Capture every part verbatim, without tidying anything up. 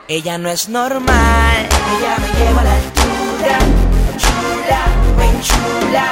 Ella no es normal, ella me lleva a la altura. Chula, ven chula,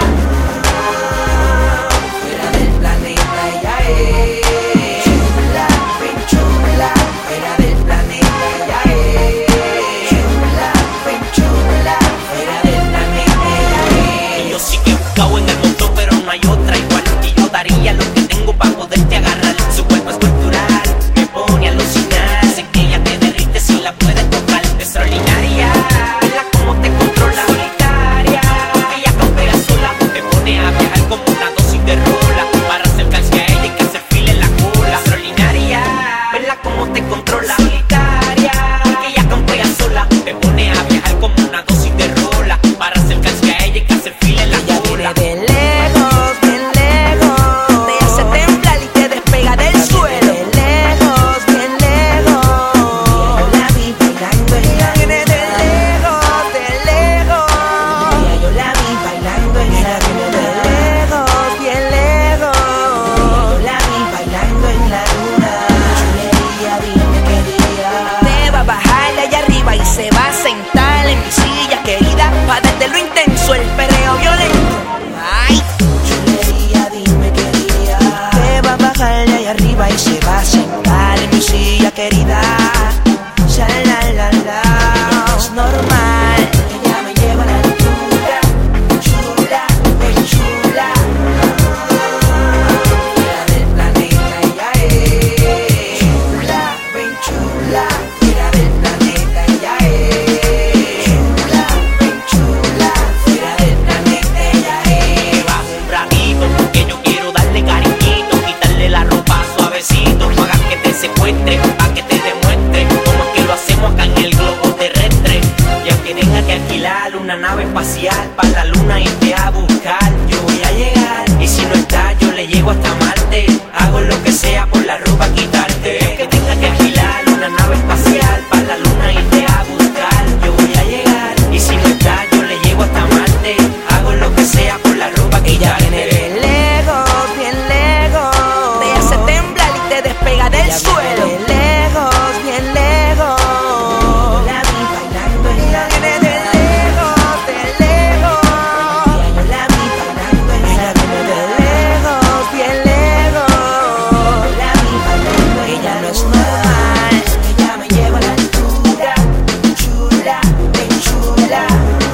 fuera del planeta ella es. Chula, ven chula, fuera del planeta ella es. Chula, ven chula, fuera del planeta ella es. Y yo sí que he buscado en el mundo, pero no hay otra igual. Y yo daría lo que tengo para poderte agarrar. Su cuerpo es cultural, me pone a alucinar. Sé que ella te derrite si la puedes tocar. Extraordinaria, verla como te controla. Solitaria, ella campea sola. Me pone a viajar como una dosis de rola. Para acercarse a ella y que hacer fila en la cola. Extraordinaria, verla como te controla. Solitaria, ella campea sola. Me pone a viajar como una dosis de rola. Para acercarse a ella y que hacer fila en la Ella cola. viene de lejos, bien lejos, te hace temblar y te despega del suelo. De lejos, bien lejos, yo la vi bailando en la viene de lejos, de lejos, yo la vi bailando en la luna. De lejos, bien lejos, yo la vi bailando en la luna. Chulería, dime qué día te va a bajar de allá arriba y se va a sentar en mi silla querida, pa' desde lo intenso el perreo violento. Ay, chulería, dime qué día te va a bajar de allá arriba y se va a sentar en mi silla querida. Sha la la la, no es normal, ella me lleva a la altura. Chula, ven chula, fuera del planeta ella es. Chula, ven chula, fuera del planeta ella es. Chula, ven chula, fuera del planeta ella es. Bajo un bravito, porque yo quiero darle cariñito, quitarle la ropa suavecito, no hagas que te secuestre, pa' que te demuestre cómo es que lo hacemos acá en el globo terrestre. Y aunque tenga que alquilar una nave espacial para la luna y irte a buscar, yo voy a llegar, y si no estás yo le llego hasta Marte, hago lo que sea por la ropa quitarte. Y aunque tenga que alquilar una nave espacial para la luna y irte a buscar, yo voy a llegar, y si no estás yo le llego hasta Marte, hago lo que sea por la ropa Ella viene quitarte. de lejos, bien lejos, te hace temblar y te despega del Ella suelo. viene De lejos, bien lejos, yo la vi bailando en la viene de lejos, de lejos, yo la vi bailando en la viene de lejos, bien lejos, yo la vi bailando. Ella no es normal, ella me lleva a la altura. Chula, ven chula,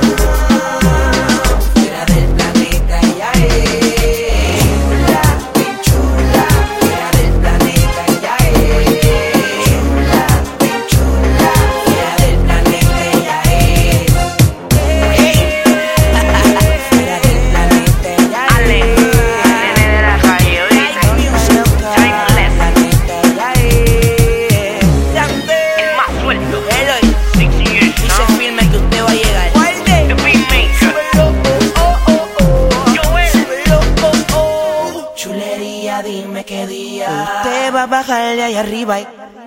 fuera del planeta ella es. Chula, ven chula, fuera del planeta ella es. Chula, ven chula, fuera del planeta ella es. Fuera del planeta ella es. Ale, nene de la calle, Like music, Timeless. planeta ella es. Grande. el más suelto. Eloy, sixty years dice now. firme que usted va a llegar. The Beatmaker. Joel. Chulería, dime qué día usted va a bajar de ahí arriba y